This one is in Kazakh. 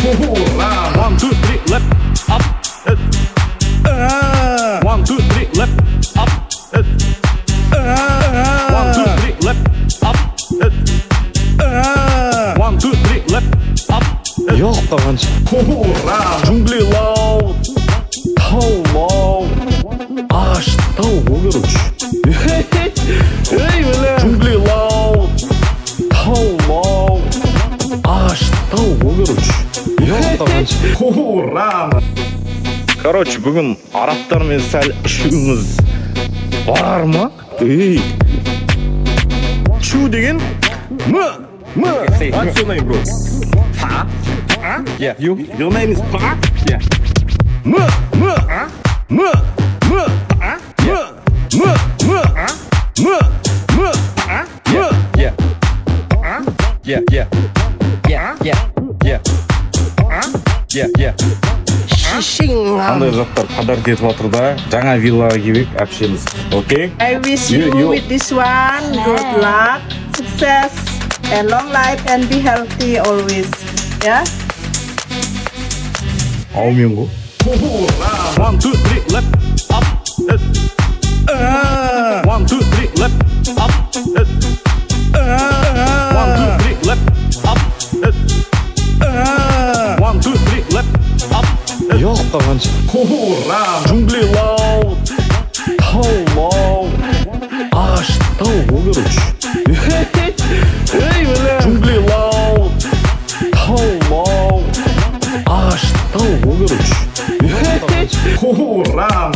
One, two, three, left, up. 1, 2, 3, left, up. 1, 2, 3, left, up. 1, 2, 3, left, up. Yok da kanca. Джунглилау, таулау, аштау короче. Эй, бля. Джунглилау, таулау, аштау короче. Yok da kanca. Короче, бүгін арабтармен сәл ішуіміз бар ма? Эй, чу деген? What's your name, bro? Pa? Yeah, you? Your name is Pa? Yeah. Yeah. Yeah, yeah. Yeah, yeah. Yeah. Yeah, yeah. Қандай заттар подарок етіп жатыр да, жаңа виллаға келейік, общеміз, окей? I wish you with this one good luck, success, and long life, and be healthy always. Yeah. Аумен ғой. 1, 2, 3, left, up. 1, 2, 3, left, up. 1, 2, 3, left, up. 1, 2, 3, left, up. Yok da kanca. Джунглилау, таулау, аштау короче. Эй, бля. Джунглилау, таулау, аштау короче.